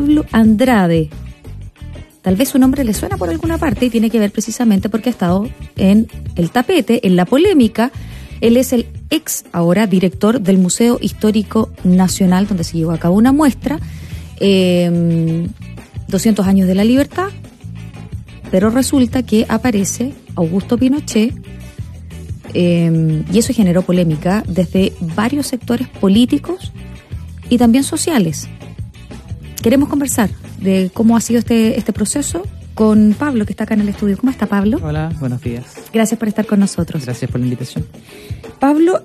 Pablo Andrade. Tal vez su nombre le suena por alguna parte y tiene que ver precisamente porque ha estado en el tapete, en la polémica. Él es el ahora director del Museo Histórico Nacional, donde se llevó a cabo una muestra, 200 años de la libertad, pero resulta que aparece Augusto Pinochet, y eso generó polémica desde varios sectores políticos y también sociales. Queremos conversar de cómo ha sido este proceso con Pablo, que está acá en el estudio. ¿Cómo está, Pablo? Hola, buenos días. Gracias por estar con nosotros. Gracias por la invitación. Pablo,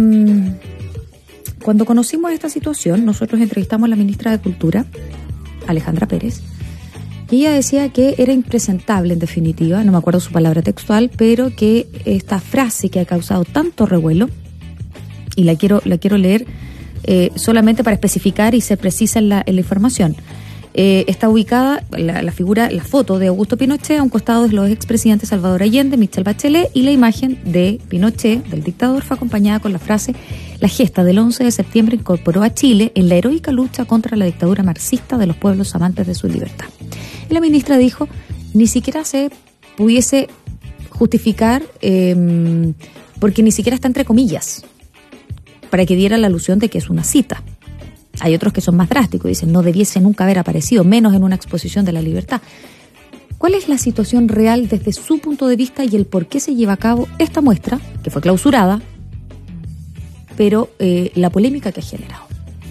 cuando conocimos esta situación, nosotros entrevistamos a la ministra de Cultura, Alejandra Pérez, y ella decía que era impresentable, en definitiva, no me acuerdo su palabra textual, pero que esta frase que ha causado tanto revuelo, y la quiero leer solamente para especificar y ser precisa en la información. Está ubicada la foto de Augusto Pinochet a un costado de los expresidentes Salvador Allende, Michelle Bachelet, y la imagen de Pinochet, del dictador, fue acompañada con la frase: la gesta del 11 de septiembre incorporó a Chile en la heroica lucha contra la dictadura marxista de los pueblos amantes de su libertad. Y la ministra dijo, ni siquiera se pudiese justificar, porque ni siquiera está entre comillas, para que diera la alusión de que es una cita. Hay otros que son más drásticos, dicen no debiese nunca haber aparecido, menos en una exposición de la libertad. ¿Cuál es la situación real desde su punto de vista y el por qué se lleva a cabo esta muestra, que fue clausurada, pero la polémica que ha generado?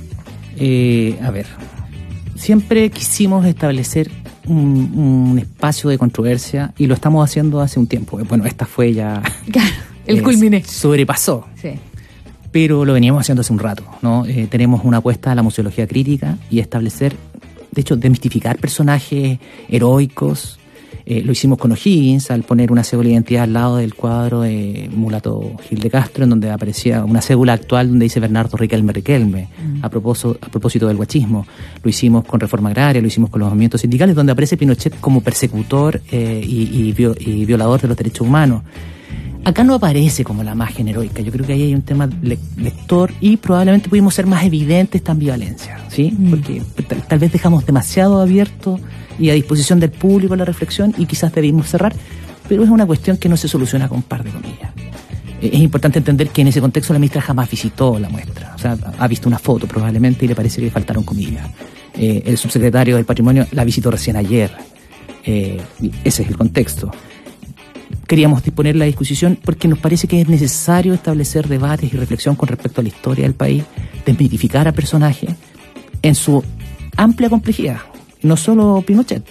A ver, siempre quisimos establecer un espacio de controversia y lo estamos haciendo hace un tiempo. Bueno, esta fue ya... Claro, el culminé. Sobrepasó. Sí. Pero lo veníamos haciendo hace un rato, ¿no? Tenemos una apuesta a la museología crítica y establecer, de hecho, demistificar personajes heroicos. Lo hicimos con O'Higgins al poner una cédula de identidad al lado del cuadro de Mulato Gil de Castro, en donde aparecía una cédula actual donde dice Bernardo Riquelme, a propósito del guachismo. Lo hicimos con Reforma Agraria, lo hicimos con los movimientos sindicales, donde aparece Pinochet como persecutor y violador de los derechos humanos. Acá no aparece como la imagen heroica. Yo creo que ahí hay un tema lector y probablemente pudimos ser más evidentes esta ambivalencia, ¿sí? Porque tal vez dejamos demasiado abierto y a disposición del público la reflexión y quizás debimos cerrar, pero es una cuestión que no se soluciona con un par de comillas. Es importante entender que en ese contexto la ministra jamás visitó la muestra. O sea, ha visto una foto probablemente y le parece que le faltaron comillas. El subsecretario del Patrimonio la visitó recién ayer. Ese es el contexto. Queríamos disponer la discusión porque nos parece que es necesario establecer debates y reflexión con respecto a la historia del país, desmitificar a personajes en su amplia complejidad. No solo Pinochet,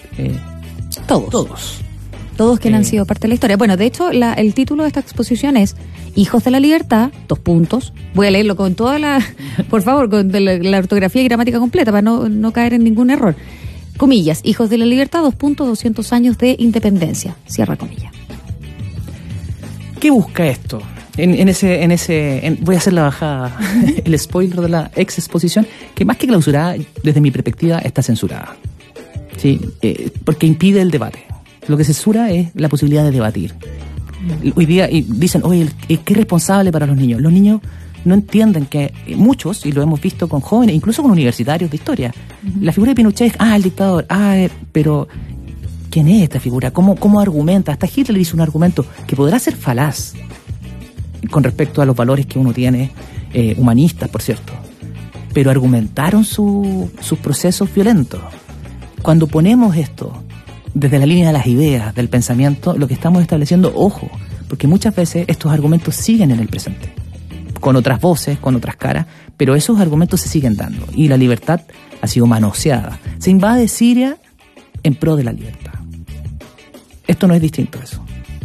Todos que han sido parte de la historia. Bueno, de hecho, el título de esta exposición es Hijos de la Libertad, . Voy a leerlo con toda por favor, con la ortografía y gramática completa para no caer en ningún error. Comillas, Hijos de la Libertad, 200 años de independencia. Cierra comillas. ¿Qué busca esto? Voy a hacer la bajada, el spoiler de la ex exposición, que más que clausurada, desde mi perspectiva, está censurada. ¿Sí? Porque impide el debate. Lo que censura es la posibilidad de debatir. Hoy día dicen, oye, qué responsable para los niños. Los niños no entienden que muchos, y lo hemos visto con jóvenes, incluso con universitarios de historia, la figura de Pinochet es, el dictador, pero... ¿Quién es esta figura? ¿Cómo argumenta? Hasta Hitler hizo un argumento que podrá ser falaz con respecto a los valores que uno tiene, humanistas, por cierto. Pero argumentaron sus procesos violentos. Cuando ponemos esto desde la línea de las ideas, del pensamiento, lo que estamos estableciendo, ojo, porque muchas veces estos argumentos siguen en el presente, con otras voces, con otras caras, pero esos argumentos se siguen dando. Y la libertad ha sido manoseada. Se invade Siria en pro de la libertad. Esto no es distinto a eso.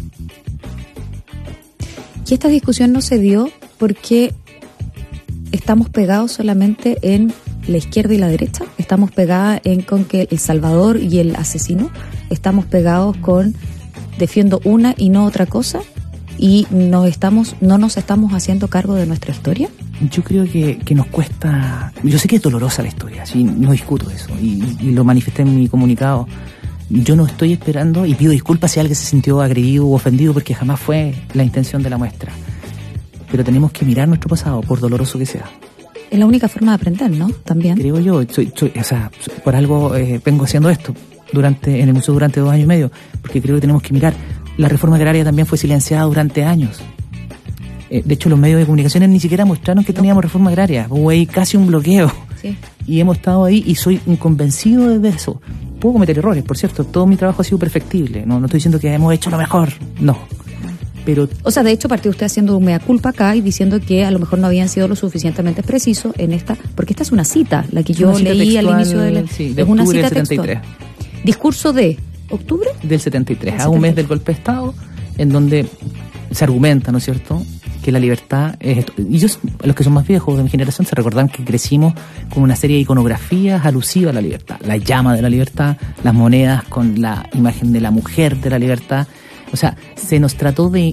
Y esta discusión no se dio porque estamos pegados solamente en la izquierda y la derecha. Estamos pegados con que el salvador y el asesino. Estamos pegados con defiendo una y no otra cosa. Y no nos estamos haciendo cargo de nuestra historia. Yo creo que nos cuesta... Yo sé que es dolorosa la historia, sí, no discuto eso. Y lo manifesté en mi comunicado. Yo no estoy esperando, y pido disculpas si alguien se sintió agredido u ofendido, porque jamás fue la intención de la muestra. Pero tenemos que mirar nuestro pasado, por doloroso que sea. Es la única forma de aprender, ¿no? También. Creo yo, o sea, por algo vengo haciendo esto en el museo durante 2 años y medio, porque creo que tenemos que mirar. La reforma agraria también fue silenciada durante años. De hecho, los medios de comunicación ni siquiera mostraron que teníamos reforma agraria. Hubo ahí casi un bloqueo. Sí. Y hemos estado ahí y soy un convencido de eso. Puedo cometer errores, por cierto. Todo mi trabajo ha sido perfectible. No estoy diciendo que hemos hecho lo mejor. No. Pero, o sea, de hecho, partió usted haciendo un mea culpa acá y diciendo que a lo mejor no habían sido lo suficientemente precisos en esta... Porque esta es una cita, la que yo leí textual, al inicio de es una cita del 73. Discurso de octubre del 73, a un mes del golpe de Estado, en donde se argumenta, ¿no es cierto?, que la libertad es esto. Y yo, los que son más viejos de mi generación, se recordan que crecimos con una serie de iconografías alusivas a la libertad. La llama de la libertad, las monedas con la imagen de la mujer de la libertad. O sea, se nos trató de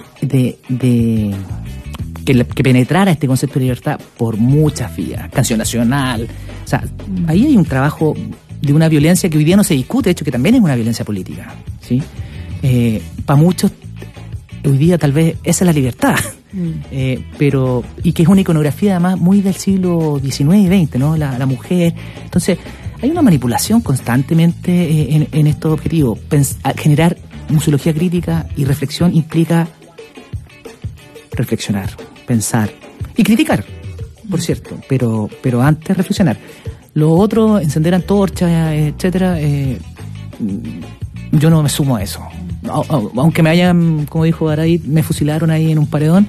que penetrara este concepto de libertad por muchas vías. Canción Nacional. O sea, ahí hay un trabajo de una violencia que hoy día no se discute, de hecho que también es una violencia política, ¿sí? Para muchos, hoy día tal vez esa es la libertad, pero y que es una iconografía además muy del siglo XIX y XX, ¿no? La mujer. Entonces, hay una manipulación constantemente en estos objetivos. Generar museología crítica y reflexión implica reflexionar, pensar y criticar, por cierto, pero antes reflexionar. Lo otro, encender antorchas, etcétera, yo no me sumo a eso. Aunque me hayan, como dijo Garay, me fusilaron ahí en un paredón,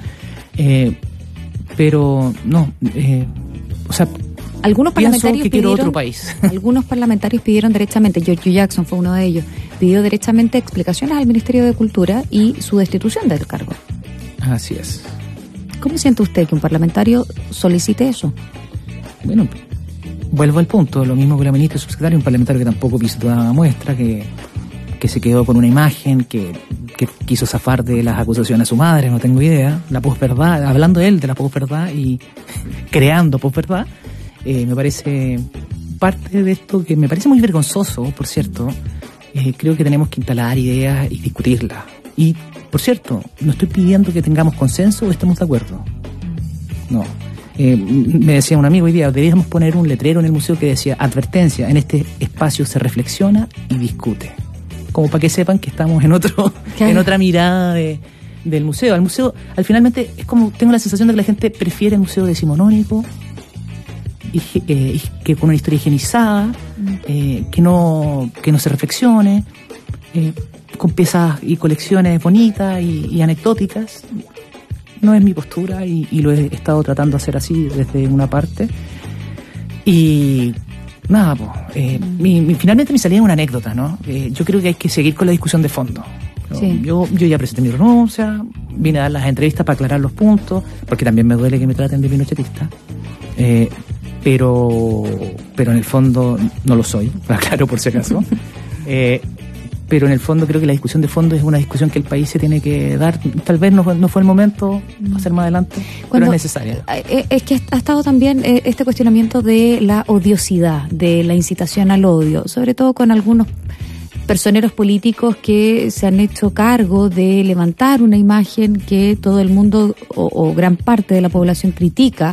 pero no, o sea, algunos parlamentarios que quiero otro país. Algunos parlamentarios pidieron derechamente, George Jackson fue uno de ellos, pidió derechamente explicaciones al Ministerio de Cultura y su destitución del cargo. Así es. ¿Cómo siente usted que un parlamentario solicite eso? Bueno, vuelvo al punto, lo mismo que la ministra y subsecretaria, un parlamentario que tampoco quiso toda una muestra, que se quedó con una imagen, que quiso zafar de las acusaciones a su madre, no tengo idea, la posverdad, hablando él de la posverdad y creando posverdad, me parece parte de esto que me parece muy vergonzoso, por cierto. Creo que tenemos que instalar ideas y discutirlas. Y, por cierto, no estoy pidiendo que tengamos consenso o estemos de acuerdo. No. Me decía un amigo hoy día, deberíamos poner un letrero en el museo que decía: advertencia, en este espacio se reflexiona y discute. Como para que sepan que estamos en otra mirada del museo. Al museo, finalmente, es como, tengo la sensación de que la gente prefiere el museo decimonónico, y que con una historia higienizada, que no se reflexione, con piezas y colecciones bonitas y anecdóticas. No es mi postura y lo he estado tratando de hacer así desde una parte. Y nada, finalmente me salía una anécdota, ¿no? Yo creo que hay que seguir con la discusión de fondo. Sí. Yo ya presenté mi renuncia, vine a dar las entrevistas para aclarar los puntos, porque también me duele que me traten de pinochetista. Pero en el fondo no lo soy, claro, por si acaso. Pero en el fondo creo que la discusión de fondo es una discusión que el país se tiene que dar. Tal vez no fue el momento, va a ser más adelante, pero es necesaria. Es que ha estado también este cuestionamiento de la odiosidad, de la incitación al odio, sobre todo con algunos personeros políticos que se han hecho cargo de levantar una imagen que todo el mundo o gran parte de la población critica,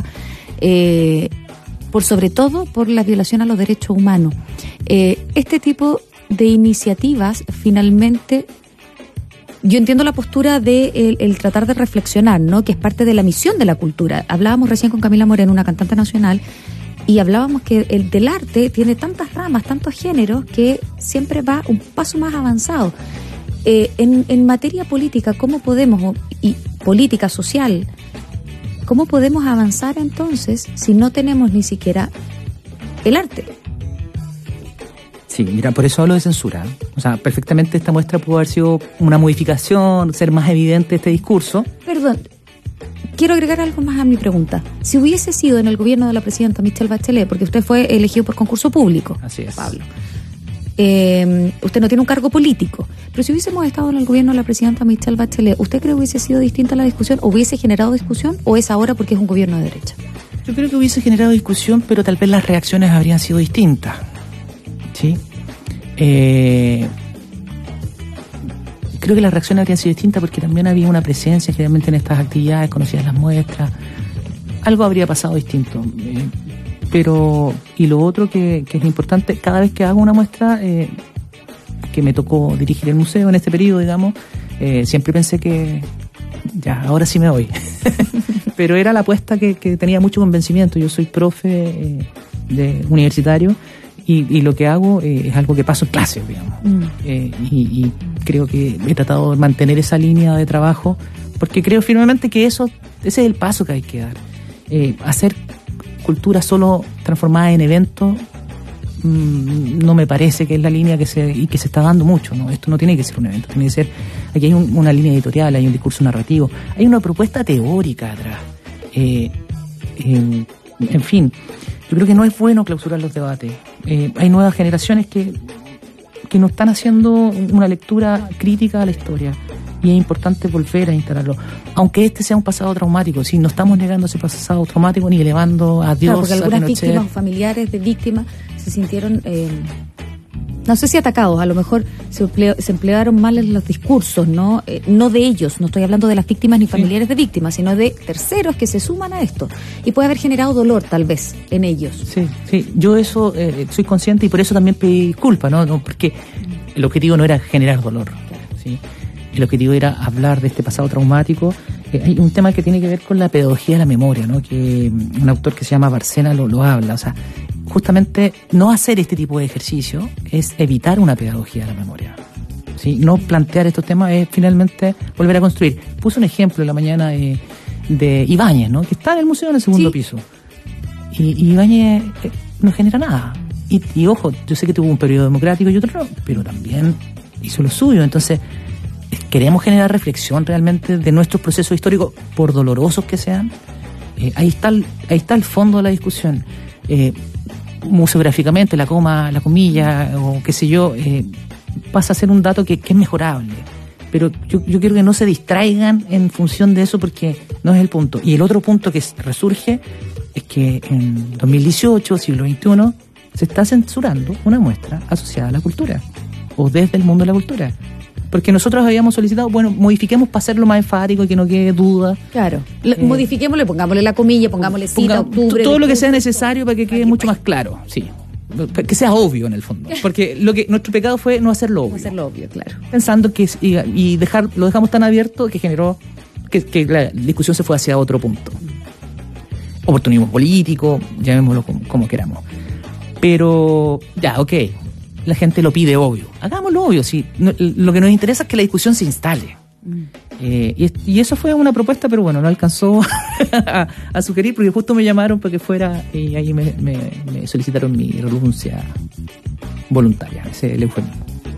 sobre todo por la violación a los derechos humanos. Este tipo de iniciativas, finalmente, yo entiendo la postura de el tratar de reflexionar, ¿no? Que es parte de la misión de la cultura. Hablábamos recién con Camila Moreno, una cantante nacional, y hablábamos que el del arte tiene tantas ramas, tantos géneros, que siempre va un paso más avanzado. En materia política, ¿cómo podemos, y política social, cómo podemos avanzar entonces si no tenemos ni siquiera el arte? Sí, mira, por eso hablo de censura. O sea, perfectamente esta muestra pudo haber sido una modificación, ser más evidente este discurso. Perdón, quiero agregar algo más a mi pregunta. Si hubiese sido en el gobierno de la presidenta Michelle Bachelet, porque usted fue elegido por concurso público. Así es. Pablo. Usted no tiene un cargo político, pero si hubiésemos estado en el gobierno de la presidenta Michelle Bachelet, ¿usted cree que hubiese sido distinta la discusión? ¿O hubiese generado discusión? ¿O es ahora porque es un gobierno de derecha? Yo creo que hubiese generado discusión, pero tal vez las reacciones habrían sido distintas. ¿Sí? Creo que las reacciones habrían sido distintas porque también había una presencia generalmente en estas actividades, conocías las muestras, algo habría pasado distinto. Pero, y lo otro que es importante, cada vez que hago una muestra, que me tocó dirigir el museo en este periodo, digamos, siempre pensé que ya, ahora sí me voy. Pero era la apuesta que tenía mucho convencimiento. Yo soy profe de universitario y lo que hago es algo que paso en clase, digamos. Y creo que he tratado de mantener esa línea de trabajo porque creo firmemente que ese es el paso que hay que dar. Hacer cultura solo transformada en eventos no me parece que es la línea que se está dando mucho, ¿no? Esto no tiene que ser un evento, tiene que ser, aquí hay una línea editorial, hay un discurso narrativo, hay una propuesta teórica atrás. En fin, yo creo que no es bueno clausurar los debates. Hay nuevas generaciones que nos están haciendo una lectura crítica a la historia y es importante volver a instalarlo, aunque este sea un pasado traumático. Sí, no estamos negando ese pasado traumático ni elevando a Dios. Claro, porque algunas víctimas o familiares de víctimas se sintieron, no sé si atacados, a lo mejor se emplearon mal en los discursos, ¿no? No de ellos, no estoy hablando de las víctimas ni familiares de víctimas, sino de terceros que se suman a esto. Y puede haber generado dolor, tal vez, en ellos. Sí, yo eso soy consciente y por eso también pedí disculpas, ¿no? Porque el objetivo no era generar dolor, ¿sí? El objetivo era hablar de este pasado traumático. Hay un tema que tiene que ver con la pedagogía de la memoria, ¿no? Que un autor que se llama Bárcena lo habla. O sea, justamente no hacer este tipo de ejercicio es evitar una pedagogía de la memoria, ¿sí? No plantear estos temas es finalmente volver a construir. Puse un ejemplo en la mañana de Ibáñez, ¿no? Que está en el museo en el segundo piso. Y Ibáñez no genera nada. Y ojo, yo sé que tuvo un periodo democrático y otro no, pero también hizo lo suyo. Entonces, ¿queremos generar reflexión realmente de nuestros procesos históricos, por dolorosos que sean? Ahí está el fondo de la discusión. Museográficamente, la comilla, o qué sé yo, pasa a ser un dato que es mejorable. Pero yo quiero que no se distraigan en función de eso porque no es el punto. Y el otro punto que resurge es que en 2018, siglo XXI, se está censurando una muestra asociada a la cultura, o desde el mundo de la cultura. Porque nosotros habíamos solicitado, bueno, modifiquemos para hacerlo más enfático y que no quede duda. Claro, modifiquémosle, pongámosle la comilla, pongámosle cita, octubre. Todo lo que sea necesario para que quede mucho más claro, sí. Que sea obvio en el fondo. Porque nuestro pecado fue no hacerlo obvio. No hacerlo obvio, claro. Pensando que lo dejamos tan abierto que generó que la discusión se fue hacia otro punto. Oportunismo político, llamémoslo como queramos. Pero, ya, ok. La gente lo pide obvio. Hagámoslo obvio, sí. Lo que nos interesa es que la discusión se instale. Y eso fue una propuesta, pero bueno, no alcanzó a sugerir porque justo me llamaron para que fuera y ahí me solicitaron mi renuncia voluntaria. Ese es el eufemismo.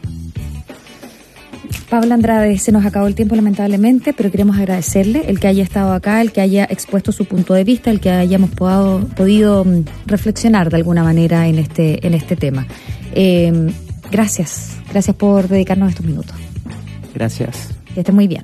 Pablo Andrade, se nos acabó el tiempo lamentablemente, pero queremos agradecerle el que haya estado acá, el que haya expuesto su punto de vista, el que hayamos podido reflexionar de alguna manera en este tema. Gracias por dedicarnos estos minutos. Gracias. Que esté muy bien.